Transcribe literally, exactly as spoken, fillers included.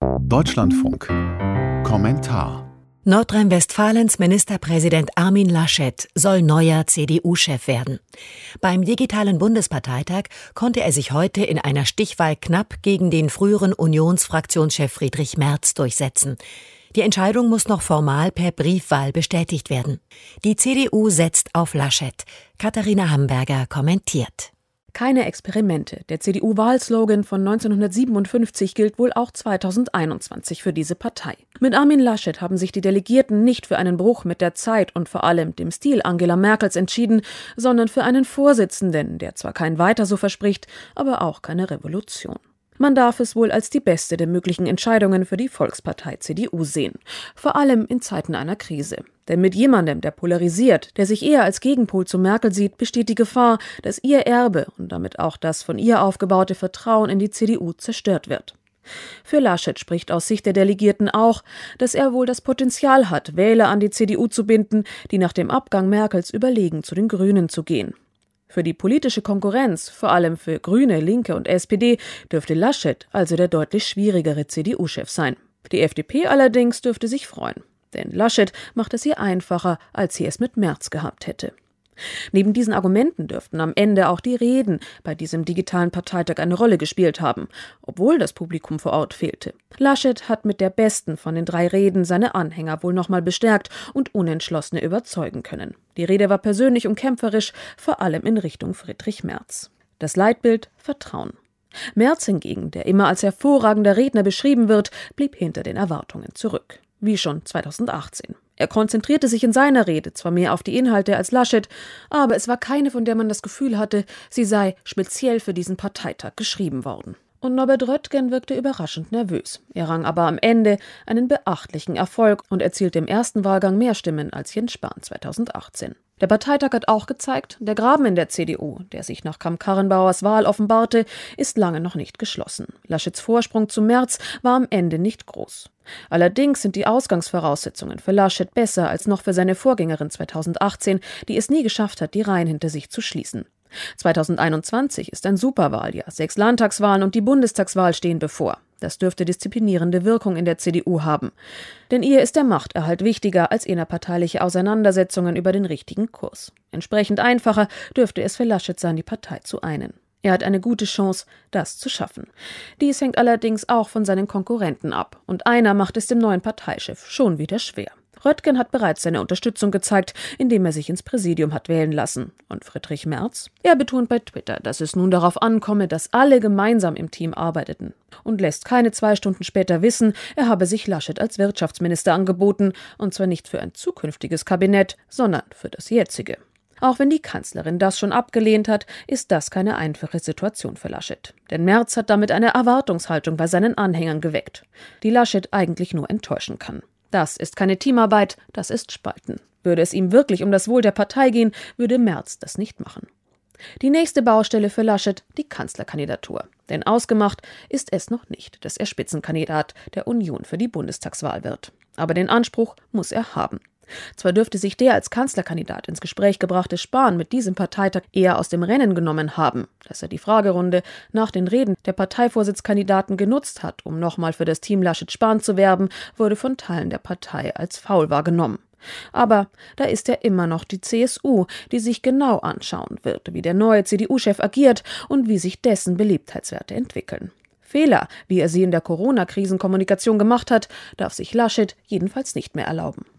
Deutschlandfunk. Kommentar. Nordrhein-Westfalens Ministerpräsident Armin Laschet soll neuer C D U-Chef werden. Beim digitalen Bundesparteitag konnte er sich heute in einer Stichwahl knapp gegen den früheren Unionsfraktionschef Friedrich Merz durchsetzen. Die Entscheidung muss noch formal per Briefwahl bestätigt werden. Die C D U setzt auf Laschet. Katharina Hamburger kommentiert. Keine Experimente. Der C D U-Wahlslogan von neunzehnhundertsiebenundfünfzig gilt wohl auch zweitausendeinundzwanzig für diese Partei. Mit Armin Laschet haben sich die Delegierten nicht für einen Bruch mit der Zeit und vor allem dem Stil Angela Merkels entschieden, sondern für einen Vorsitzenden, der zwar kein Weiter so verspricht, aber auch keine Revolution. Man darf es wohl als die beste der möglichen Entscheidungen für die Volkspartei C D U sehen. Vor allem in Zeiten einer Krise. Denn mit jemandem, der polarisiert, der sich eher als Gegenpol zu Merkel sieht, besteht die Gefahr, dass ihr Erbe und damit auch das von ihr aufgebaute Vertrauen in die C D U zerstört wird. Für Laschet spricht aus Sicht der Delegierten auch, dass er wohl das Potenzial hat, Wähler an die C D U zu binden, die nach dem Abgang Merkels überlegen, zu den Grünen zu gehen. Für die politische Konkurrenz, vor allem für Grüne, Linke und S P D, dürfte Laschet also der deutlich schwierigere C D U-Chef sein. Die F D P allerdings dürfte sich freuen. Denn Laschet macht es ihr einfacher, als sie es mit Merz gehabt hätte. Neben diesen Argumenten dürften am Ende auch die Reden bei diesem digitalen Parteitag eine Rolle gespielt haben, obwohl das Publikum vor Ort fehlte. Laschet hat mit der besten von den drei Reden seine Anhänger wohl nochmal bestärkt und Unentschlossene überzeugen können. Die Rede war persönlich und kämpferisch, vor allem in Richtung Friedrich Merz. Das Leitbild: Vertrauen. Merz hingegen, der immer als hervorragender Redner beschrieben wird, blieb hinter den Erwartungen zurück. Wie schon zweitausendachtzehn. Er konzentrierte sich in seiner Rede zwar mehr auf die Inhalte als Laschet, aber es war keine, von der man das Gefühl hatte, sie sei speziell für diesen Parteitag geschrieben worden. Und Norbert Röttgen wirkte überraschend nervös. Er rang aber am Ende einen beachtlichen Erfolg und erzielte im ersten Wahlgang mehr Stimmen als Jens Spahn zweitausendachtzehn. Der Parteitag hat auch gezeigt, der Graben in der C D U, der sich nach Kramp-Karrenbauers Wahl offenbarte, ist lange noch nicht geschlossen. Laschets Vorsprung zu Merz war am Ende nicht groß. Allerdings sind die Ausgangsvoraussetzungen für Laschet besser als noch für seine Vorgängerin zweitausendachtzehn, die es nie geschafft hat, die Reihen hinter sich zu schließen. zweitausendeinundzwanzig ist ein Superwahljahr. Sechs Landtagswahlen und die Bundestagswahl stehen bevor. Das dürfte disziplinierende Wirkung in der C D U haben. Denn ihr ist der Machterhalt wichtiger als innerparteiliche Auseinandersetzungen über den richtigen Kurs. Entsprechend einfacher dürfte es für Laschet sein, die Partei zu einen. Er hat eine gute Chance, das zu schaffen. Dies hängt allerdings auch von seinen Konkurrenten ab. Und einer macht es dem neuen Parteichef schon wieder schwer. Röttgen hat bereits seine Unterstützung gezeigt, indem er sich ins Präsidium hat wählen lassen. Und Friedrich Merz? Er betont bei Twitter, dass es nun darauf ankomme, dass alle gemeinsam im Team arbeiteten. Und lässt keine zwei Stunden später wissen, er habe sich Laschet als Wirtschaftsminister angeboten. Und zwar nicht für ein zukünftiges Kabinett, sondern für das jetzige. Auch wenn die Kanzlerin das schon abgelehnt hat, ist das keine einfache Situation für Laschet. Denn Merz hat damit eine Erwartungshaltung bei seinen Anhängern geweckt, die Laschet eigentlich nur enttäuschen kann. Das ist keine Teamarbeit, das ist Spalten. Würde es ihm wirklich um das Wohl der Partei gehen, würde Merz das nicht machen. Die nächste Baustelle für Laschet, die Kanzlerkandidatur. Denn ausgemacht ist es noch nicht, dass er Spitzenkandidat der Union für die Bundestagswahl wird. Aber den Anspruch muss er haben. Zwar dürfte sich der als Kanzlerkandidat ins Gespräch gebrachte Spahn mit diesem Parteitag eher aus dem Rennen genommen haben, dass er die Fragerunde nach den Reden der Parteivorsitzkandidaten genutzt hat, um nochmal für das Team Laschet-Spahn zu werben, wurde von Teilen der Partei als faul wahrgenommen. Aber da ist ja immer noch die C S U, die sich genau anschauen wird, wie der neue C D U-Chef agiert und wie sich dessen Beliebtheitswerte entwickeln. Fehler, wie er sie in der Corona-Krisenkommunikation gemacht hat, darf sich Laschet jedenfalls nicht mehr erlauben.